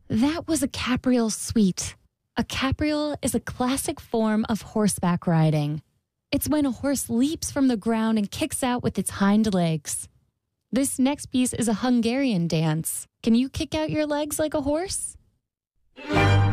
That was a capriole suite. A capriole is a classic form of horseback riding. It's when a horse leaps from the ground and kicks out with its hind legs. This next piece is a Hungarian dance. Can you kick out your legs like a horse?